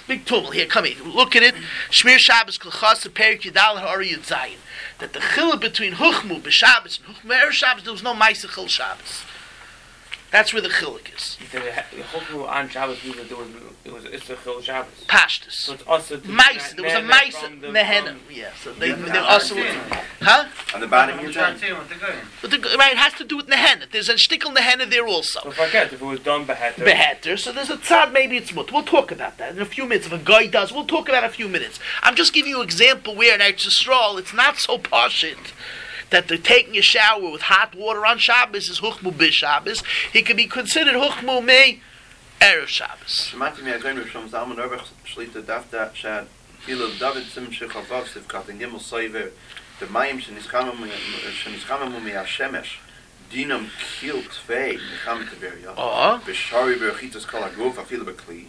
Big tumult. Here, come here. Look at it. Shmir Shabbos Klachas Perik Yidal Ha'Ori Yud Zayin. That the chiluk between Huchmu b'Shabbos and Huchmu Erev Shabbos, there was no Ma'aseh Chil Shabbos. That's where the chiluk is. Huchmu on Shabbos means that it was Issa Chil Shabbos. Pashtus. So it's also Ma'aseh. There was a Ma'aseh Mehenem. Yeah. So they also. Huh? On the bottom of your right, it has to do with Nehenna. There's a shtickle Nehenna there also. So forget if it was done beheter. Beheter. So there's a tzad, maybe it's mut. We'll talk about that in a few minutes. If a guy does, we'll talk about it in a few minutes. I'm just giving you an example where in Eretz Yisrael, it's not so pashit that they're taking a shower with hot water on Shabbos is Huchmu b'Shabbos. He could be considered Huchmu me Erev Shabbos. שמעתי מהגויים רשום זלמן אורבך שליטה דווקא שעד אילו דוד סימן שחבב סבכת גימל סויבר דמים שנסחממו מהשמש דינם קיל צווי נחמת טבריה בשרי ברחיתס כל הגוף אפילו בכלי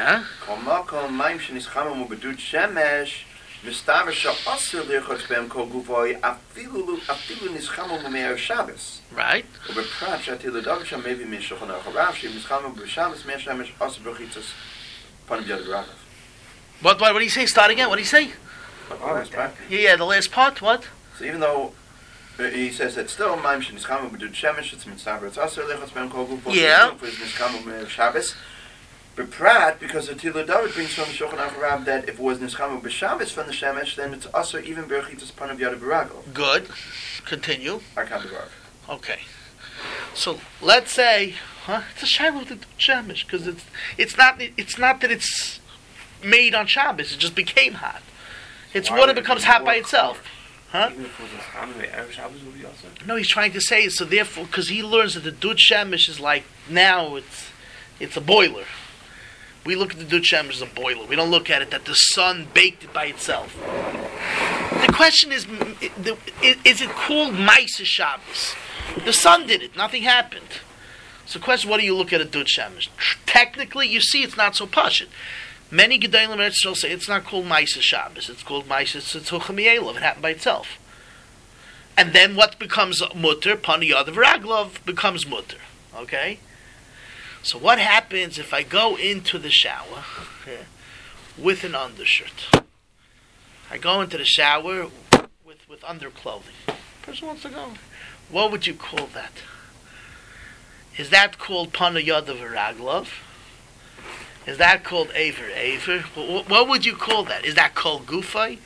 כל מים שנסחממו בדוד שמש מסתבר שאסר לרחוץ בהם כל גופוי אפילו נסחממו מערב שבס ובפרט שעתיד לדבר שם מביא משולחן ערוך הרב שאם נסחממו בשבס מהשמש אסר ברחיתס פנים יד רגליו. What did he say? Start again. What did he say? Yeah, the last part. What? So even though he says that still מים שנסחממו בדוד שמש it's מסתבר it's אסר לרחוץ בהם כל גופוי נסחממו מערב שבס. But Prat, because the Tila David brings from Shulchan Aruch Rab that if it was Nischamu b'Shabbos from the Shemesh, then it's also even Berchitas Panav Yad B'Ragel. Good. Continue. Arkan Devar. Okay. So let's say, it's a Shiloh with the Shemesh because it's not that it's made on Shabbos. It just became hot. It's water becomes hot by itself. Even if it was Nischamu Shabbos would be also. No, he's trying to say so. Therefore, because he learns that the Dud Shemesh is like now it's a boiler. We look at the Dud Shemesh as a boiler. We don't look at it that the sun baked it by itself. The question is it called Ma'aseh Shabbos? The sun did it. Nothing happened. So the question, what do you look at a Dud Shemesh? Technically, you see it's not so pashut. Many Gedalim Eretz Yisrael say it's not called Ma'aseh Shabbos. It's called Ma'aseh Tzitzucha Mi'elav. It happened by itself. And then what becomes mutter, Pani Yadav Raglov, becomes mutter. Okay? So what happens if I go into the shower with an undershirt? I go into the shower with underclothing. Person wants to go. What would you call that? Is that called Pana Yadav Raglov? Is that called Aver? What would you call that? Is that called Gufay?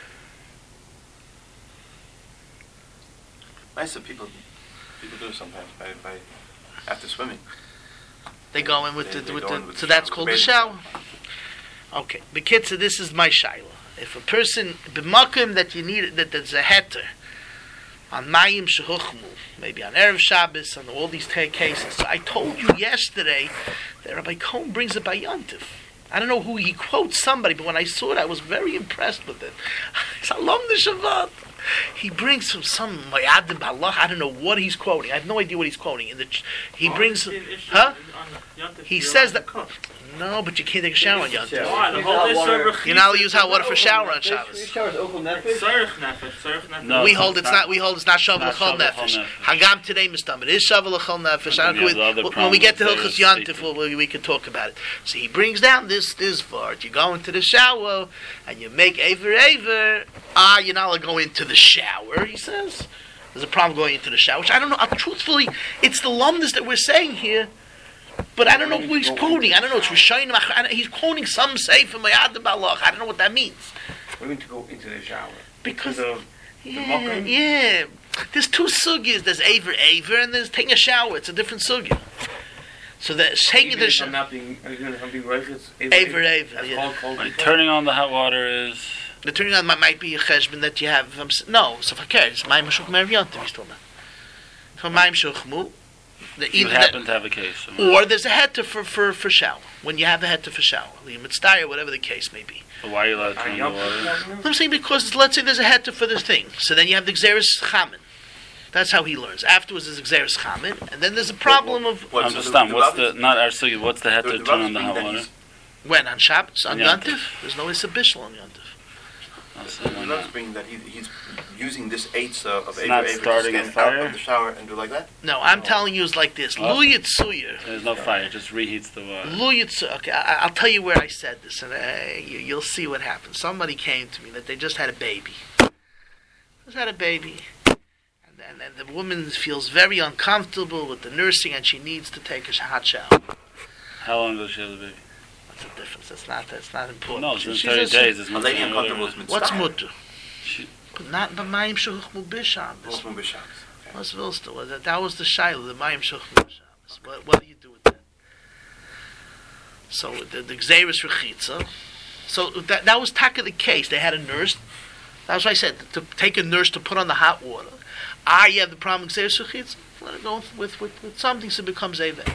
Nice that people do sometimes by after swimming. They go in with the so that's called the shower. Okay, Bekitza, this is my shaila. If a person b'makim that you need that there's a heter on Mayim shehuchmu, maybe on Erev Shabbos, on all these cases. So I told you yesterday that Rabbi Cohen brings it by Yontif. I don't know who he quotes somebody, but when I saw it, I was very impressed with it. Salom the Shabbat. He brings from some Mayadim Balach. I don't know what he's quoting. I have no idea what he's quoting. He brings, He says that. No, but you can't take a shower on Yom Tov. You're not allowed to use hot water for shower on Shabbos. No, we hold it's not. We hold it's not shavel l'chol nefesh. Hagam today, Mr. It is shavel l'chol nefesh. When we get to Hilchos Yom Tov, we can talk about it. So he brings down this part. You go into the shower and you make aver. You're not allowed to go into the shower. He says there's a problem going into the shower, which I don't know. Truthfully, it's the lumnus that we're saying here. But I don't know who he's quoting. I don't know. It's Rishonim. He's quoting some sefer Mayad Balach. I don't know what that means. We're going to go into the shower because of yeah. There's two sugyas. There's aver, and there's taking a shower. It's a different sugya. So the taking the shower. Aver. Yeah. Turning on the hot water is. The turning on might be a cheshbon that you have. No, so if I care, it's Mayim Shuk Meriyontim. He's talking about. So Mayim Shukmu. You happen to have a case. Or there's a heter for shower. When you have a heter for shower. The mitzvah, whatever the case may be. So why are you allowed to turn on the water? I'm saying because let's say there's a heter for this thing. So then you have the Gzeres Chamin. That's how he learns. Afterwards there's a Gzeres Chamin. And then there's a problem of... Understand, what's the heter to turn on the hot water? When? On Shabbos? On Yontif? There's no Issa Bishul on Yontif. Let's bring that he's using this eitzah of not starting a fire out of the shower and do like that. No, I'm telling you it's like this. Oh. Luyitsuya. There's no fire; it just reheats the water. Luyitsuya. Okay, I'll tell you where I said this, and you'll see what happens. Somebody came to me that they just had a baby. And the woman feels very uncomfortable with the nursing, and she needs to take a hot shower. How long does she have the baby? What's the difference? That's not important. No, it's 30 days. It's lady uncomfortable with what's mutter? But not the mayim shechuchmu b'Shabbos. What's willst du? That was the shaila, the mayim shechuchmu b'Shabbos. What do you do with that? So the gzeiros rechitza. So that was taka the case. They had a nurse. That's what I said. To take a nurse to put on the hot water. You have the problem with gzeiros rechitza. Let it go with something so it becomes eva.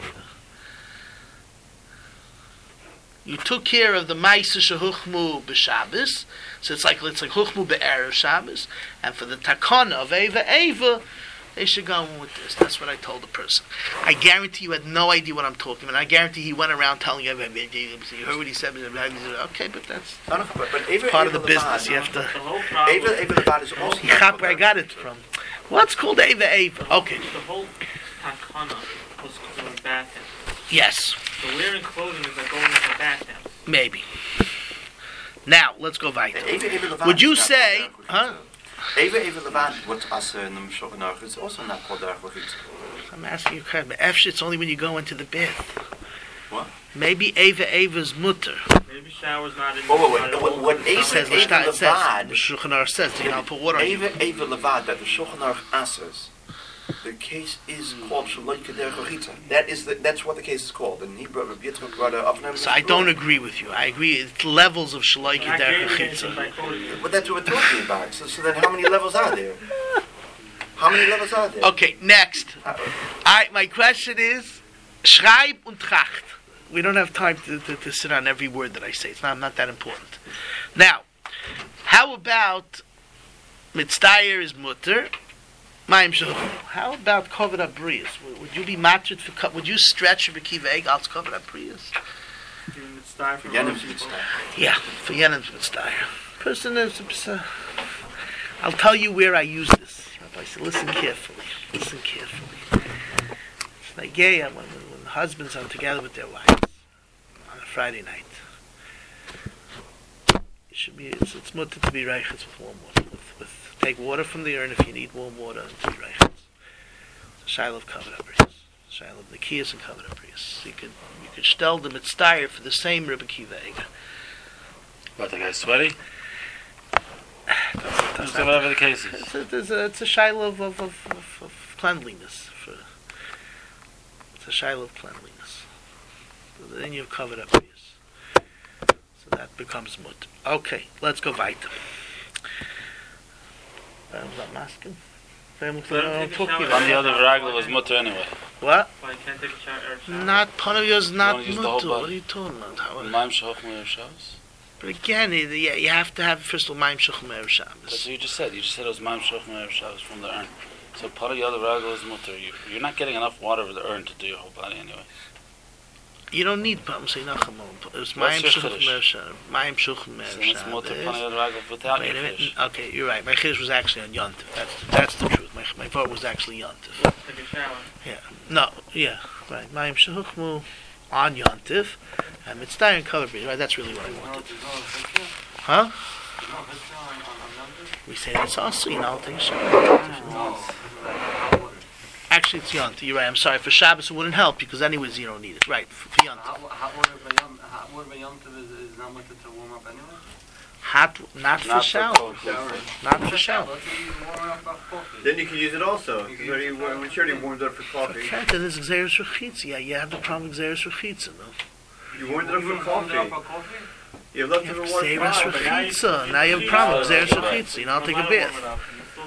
You took care of the ma'isa shehuchmu b'Shabbos, so it's like huchmu be'erev Shabbos, and for the takana of eva, they should go with this. That's what I told the person. I guarantee you had no idea what I'm talking about. I guarantee he went around telling you, you heard what he said. Okay, but that's part of the business. You have to. Where I got it from. What's called eva? Okay. The whole takana was going back. Yes. So wearing clothing is like going into the bathhouse. Maybe. Now, let's go weiter. Would you say, huh? Eva Levant, what's asa in the Shulchan Aruch, it's also not called derech l'chitza. I'm asking you a question. Efsh, it's only when you go into the bath. What? Maybe Eva's mutter. Maybe shower's not in. What Eva Levad, the Shulchan Aruch says, you know, put water on you. Eva Levad, that the Shulchan Aruch asers. The case is called Shaloika Derech L'chitza. That's what the case is called. And he brought up. So I don't agree with you. I agree. It's levels of Shaloika Derech L'chitza. But that's what we're talking about. So then, how many levels are there? Okay, next. My question is Schreib und Tracht. We don't have time to sit on every word that I say. It's not that important. Now, how about Mitzdayer is mutter? How about covered up brias? Would you be matched for? Would you stretch your bekiva egg out covered up brias? Yeah, for Yenim's Mitzdayer. Person is. I'll tell you where I use this. Rabbi said, listen carefully. It's like when husbands are together with their wives on a Friday night. It should be. It's mutter to be reiches with warm water. Take water from the urn if you need warm water and to be reiches. It's a shaila of covered up brias. Shaila of nekiyas and covered up brias. You could stel the mitzdayer for the same Rebbe Kiva egg. What, the guy's sweaty? That's whatever the case is. It's a shaila of cleanliness. It's a shaila of cleanliness. So then you've covered up brias. So that becomes mut. Okay, let's go weiter. Was that masking? On the other ragla was mutter anyway. What? Well, I can't take a shower. Not Panavia is not mutter. What are you talking about? Maim shechuchmu Shabbos. But again, you have to have first of all Maim shechuchmu Shabbos. That's what you just said. You just said it was Maim shechuchmu Shabbos from the urn. So part of the other ragla is mutter. You're not getting enough water for the urn to do your whole body anyway. You don't need Pam say Nachamon. It's Maim shechuchmu Shabbos. Maim shechuchmu Shabbos. It's mutter part of the other ragla without your fish. Okay, you're right. My chish was actually on Yontif. That's the truth. My vote was actually Yontif. Take a shower. Yeah. No. Yeah. Right. Maim shechuchmu on Yontif, and Mitzdayer and covered brias. Right. That's really what I wanted. Huh? We say that's also, I'll take a shower. Actually, it's Yontif. You're right. I'm sorry. For Shabbos, it wouldn't help because anyways, you don't need it. Right. For Yontif. Hot water by Yontif is not much to warm up anyway? Not for shower. Not for shower. Then you can use it also. When you already warmed up for coffee. Okay, then there's Gzeiros Rechitza. Yeah, you have the problem with Gzeiros Rechitza, though. You warmed it up for coffee. You left it in water. Gzeiros Rechitza. Now you have a problem with Gzeiros Rechitza. You don't take a bath.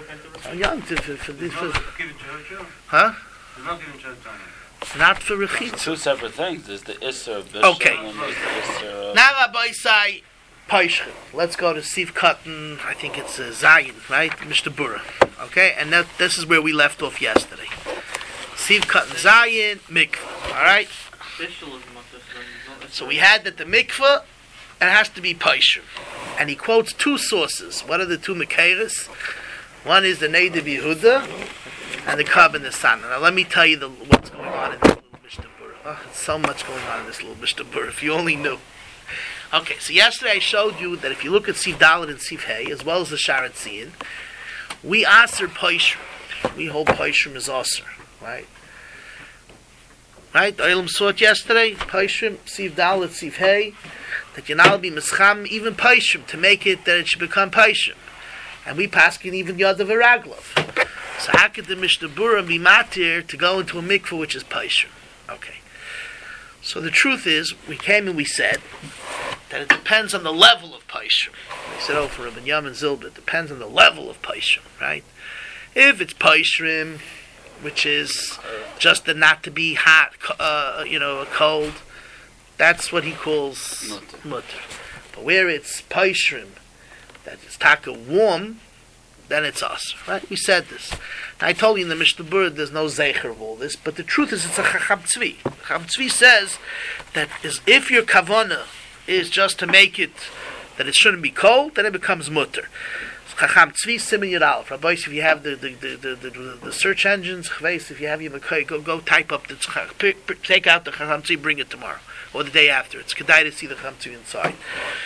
Huh? Not for Rechitza. Two separate things. There's the Isser of Bishop and there's the Isser of... Now, Rabbi Say, Paishchim. Let's go to Siv Katan, I think it's Zayin, right? Mr. Bura. Okay? And this is where we left off yesterday. Siv Katan Zayin, Mikvah. Alright? So we had that the Mikvah, it has to be Paishchim. And he quotes two sources. What are the two Mekeiris? One is the Neid of Yehuda and the Kabbalah Nissan. Now let me tell you what's going on in this little Mishnah Berurah. Oh, so much going on in this little Mishnah Berurah, if you only knew. Okay, so yesterday I showed you that if you look at Siv Dalet and Siv Hey, as well as the Sharat Tziyin, we aser Paishrim. We hold Paishrim as aser, right? Right? The Olam saw it yesterday. Paishrim, Siv Dalet, Siv Hey, that you now be Mischam, even Paishrim, to make it that it should become Paishrim. And we paskin even Yadav Raglov. So how could the Mishnah Berurah be matir to go into a mikveh which is Paishrim? Okay. So the truth is, we came and we said that it depends on the level of Paishrim. We said, for Rabbi Yamin Zilba, it depends on the level of Paishrim, right? If it's Paishrim, which is just the not to be hot, cold, that's what he calls mutter. But where it's Paishrim, that is taka warm, then it's us, right? We said this. Now, I told you in the Mishnah Berurah there's no zeicher of all this, but the truth is it's a Chacham Tzvi. Chacham Tzvi says that if your kavana is just to make it that it shouldn't be cold, then it becomes mutter. Chacham Tzvi Siman Yud Aleph. Rabbi, if you have the search engines, if you have your Mekai, go type up take out the Chacham Tzvi, bring it tomorrow or the day after. It's kedai to see the Chacham Tzvi inside.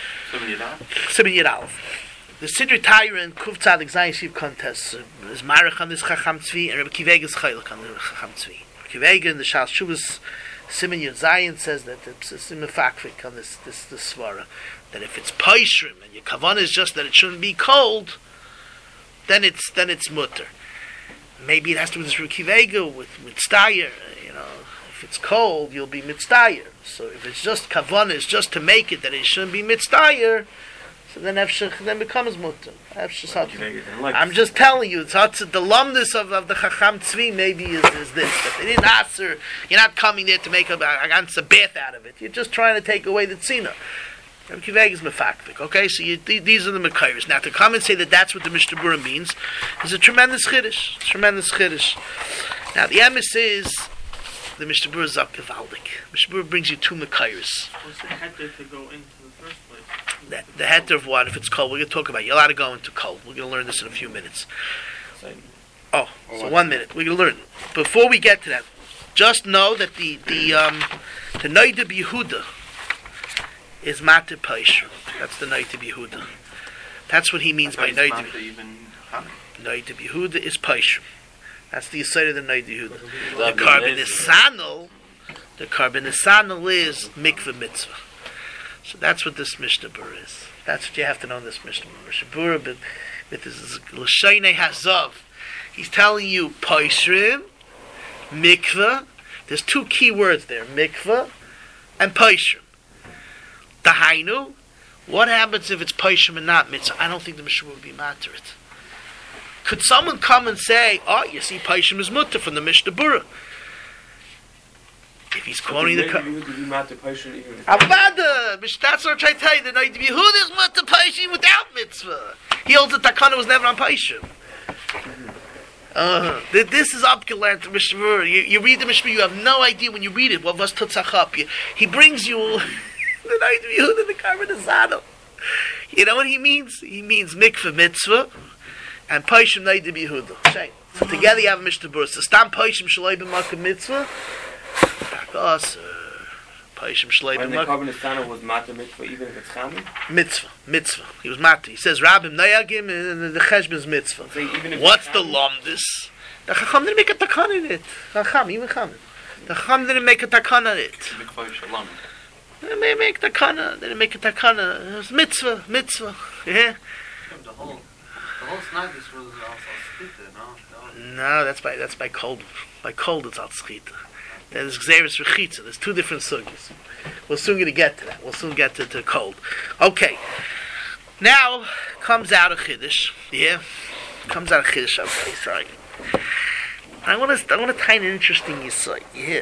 Siman Yud Aleph. The Siddur Torah and Kuf Tzadik Zayin Shiv contest is Marach on this Chacham Tzvi, and Rabbi Kivega is Chaylik on the Chacham Tzvi. Kivega in the Shal Shuvas Siman Yud Zayin says that it's mefakfik on this svara, that if it's Paishrim and your kavanah is just that it shouldn't be cold, then it's mutter. Maybe it has to do with this Rabbi Kivega with mitzdayer. If it's cold, you'll be mitzdayer. So if it's just kavanah is just to make it that it shouldn't be mitzdayer, so then becomes mutter. I'm just telling you, the lumnus of the Chacham Tzvi maybe is this. That they didn't answer, you're not coming there to make a bath out of it. You're just trying to take away the tzina. Rabbi Kiveg is mefakvik. Okay, so these are the Mekayers. Now to come and say that that's what the Mishnah Berurah means is a tremendous chiddush. Now the emes is the Mishnah Berurah Zak Gevaldik. Mishnah Berurah brings you two Mekayers. What's the heter to go into the first place? The heter of what? If it's cold, we're going to talk about it. You're allowed to go into cold. We're going to learn this in a few minutes. So 1 minute. We're going to learn. Before we get to that, just know that the Noida B'Yehuda is Matir Paishrim. That's the Noida B'Yehuda. That's what he means by Noida B'Yehuda. Noida B'Yehuda is Paishrim. That's the side of the Noida B'Yehuda. The Karbanesanel is Mikveh Mitzvah. So that's what this Mishnah Berurah is. That's what you have to know in this Mishnah Berurah. But with this L'Shaynei Hazav, he's telling you Paishrim, Mikveh. There's two key words there, Mikveh and Paishrim. Dahainu, what happens if it's Paishrim and not Mitzvah? I don't think the Mishnah would be matter it. Could someone come and say, you see Paishrim is mutter from the Mishnah Berurah? If he's quoting the Avada, that's what I'm trying to tell you. The Noida B'Yehuda is mutter Paishrim without mitzvah. He holds that Takana was never on Paishrim. This is upgalant to Mishnah Berurah. You read the Mishnah, you have no idea when you read it what was Tutzachap. He brings you the Noida B'Yehuda and the Karbanesanel. You know what he means? He means Mikveh Mitzvah and Paishrim Noida B'Yehuda. So together you have a Mishnah Berurah. So Stam Paishrim Shaloi B'Makom Mitzvah. Paishrim Shaloi B'Makom. When the Karbanesanel was Matir Mitzvah, even if it's Chamin? Mitzvah. He was Matir. He says Rabim Nayagim and the Cheshbon's Mitzvah. What's the Lomdus? The Chacham didn't make a takana in it. The Chacham didn't make a takana in it. They didn't make a takana. It was mitzvah. Yeah. The whole snagus was also skita, no? No, that's by cold. By cold it's al skita. There's Xeris Rechitza. There's two different sugis. We're soon going to get to that. We'll soon get to cold. Okay. Now comes out a chiddush. Yeah. Comes out a chiddush. Okay, sorry. I want to tie an interesting yisai. Yeah.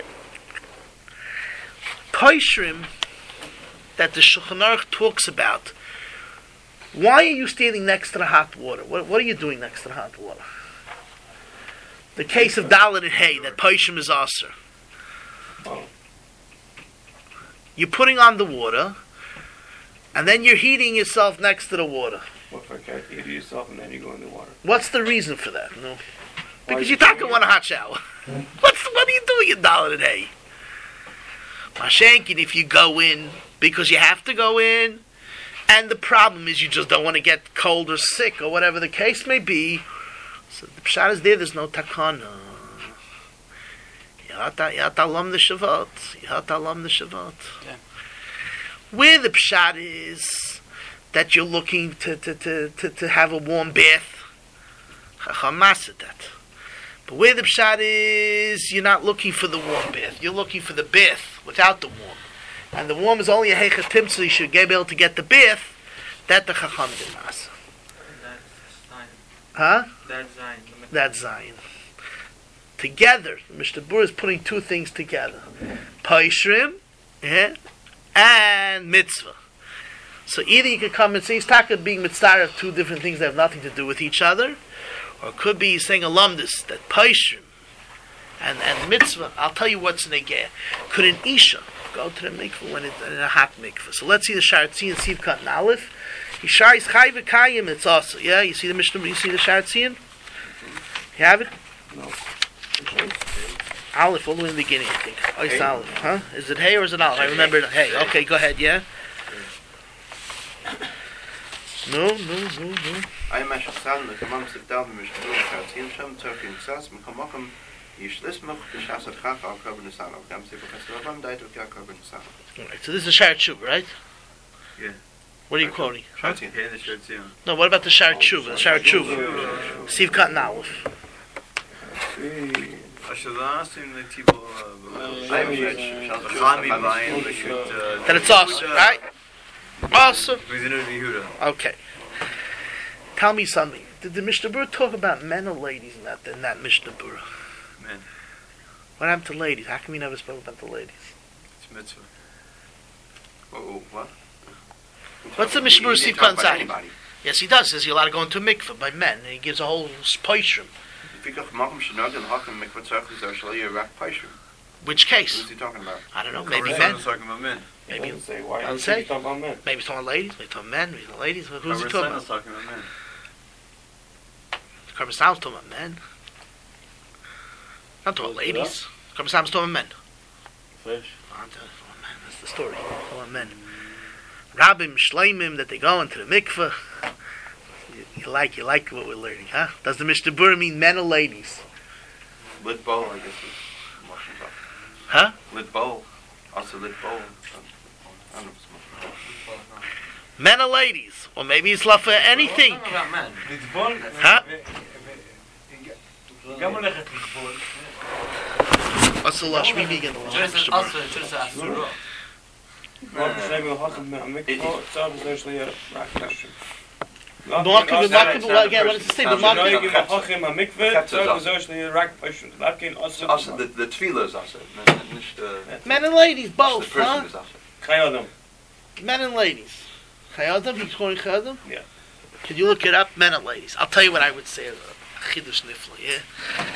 Paishrim that the Shulchan Aruch talks about. Why are you standing next to the hot water? What are you doing next to the hot water? The case of Dalet and Hay, that Paishrim is aser. You're putting on the water, and then you're heating yourself next to the water. What if I can't heat yourself and then you go in the water? What's the reason for that? No, because you're talking want a hot shower. What are you doing in dollar today? Mashenkin, if you go in because you have to go in, and the problem is you just don't want to get cold or sick or whatever the case may be. So the pshat is there's no takana. You have to alam the shavat. Yeah. Where the pshat is that you're looking to have a warm bath, chacham masid that. But where the pshat is, you're not looking for the warm bath. You're looking for the bath without the warm. And the warm is only a heichatim, so you should be able to get the bath. That the chacham did masa. Huh? That's Zion. Together, Mishnah Berurah is putting two things together: Paishrim, and mitzvah. So either you could come and say he's talking being mitzvah of two different things that have nothing to do with each other, or it could be he's saying alumnus that Paishrim and mitzvah. I'll tell you what's in a geh. Could an isha go to the mikveh when it's in a hot mikveh? So let's see the Sharatzi and Siv Kat and Aleph. Isha is chayv v'kayim. It's also You see the Mishnah. You see the Sharatzi. You have it. No. Aleph all the way in the beginning, I think. Oh, it's Aleph, huh? Is it hay or is it Aleph? I remember it. Hey, okay, go ahead. Yeah. No. I'm a shassan. The command sit down. The Mishnah Berurah Sharatzi. Shem Turkey Sas. Mechamokim. Yishlismach b'shas adchach al korban nesala. Gam tzibur chesed dait of korban nesala. All right. So this is a Sharat Shuv, right? Yeah. What are you quoting? Huh? Yeah, the Sharatzi. No. What about the Sharat Shuv? The Sharat Shuv. Siv Kat and Aleph. That it's awesome, right? Awesome. Okay. Tell me something. Did the Mishnah Berurah talk about men or ladies in that Mishnah Berurah? Men. What happened to ladies? How come you never spoke about the ladies? It's mitzvah. Oh, what? What's the Mishnah Berurah Siv Kat and Aleph? Yes, he does. He says you're allowed to go into a mikveh by men, and he gives a whole poishrim. Which case? Who's he talking about? I don't know. Maybe men. Talking about men. Maybe. Why I'll say. Maybe he's talking about ladies. Maybe he's talking about men. Maybe the ladies. Who's he talking about? Talking about men. Karban Sam's talking about men. Not talking about ladies. Karban Sam's talking about men. Fish. I'm talking about men. That's the story. Talking about men. Rabbim, Shleimim, that they go into the mikveh. You like what we're learning, huh? Does the Mishnah Berurah mean men or ladies? Lit bowl, I guess. Huh? Lit bowl. Also lit bowl. Men or ladies? Or maybe it's love for anything. Huh? What's the lush? Maybe again the lush. What does it say? The tefillah is also. Men and ladies, both, huh? Chayadam. Men and ladies. Chayadam? He's calling Chayadam? Yeah. Could you look it up? Men and ladies. I'll tell you what I would say. Chidush nifla, yeah?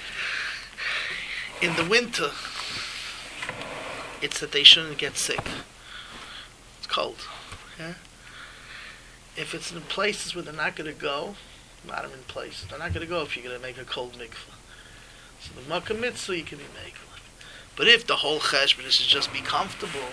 In the winter, it's that they shouldn't get sick. It's cold, yeah? If it's in places where they're not going to go, not in places, they're not going to go if you're going to make a cold mikvah. So the makkah mitzvah you can be making. But if the whole cheshbon is to just be comfortable,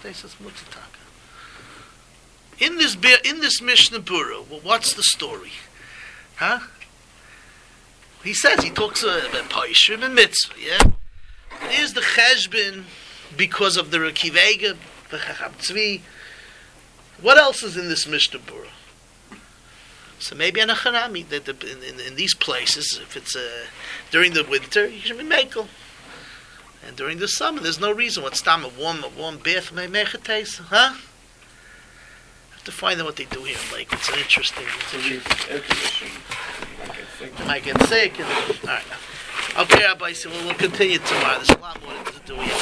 in this Mishnah Berurah, well, what's the story? Huh? He says, he talks about Paishrim and mitzvah, yeah? Is the cheshbon because of the Rekivega, the Chacham Tzvi? What else is in this Mishnah Berurah? So maybe in these places, if it's during the winter, you should be mekel. And during the summer, there's no reason. What's time a warm bath may make a taste, huh? I have to find out what they do here in Lake. It's an interesting. They might get sick. All right. Okay, Rabbi, so we'll continue tomorrow. There's a lot more to do here.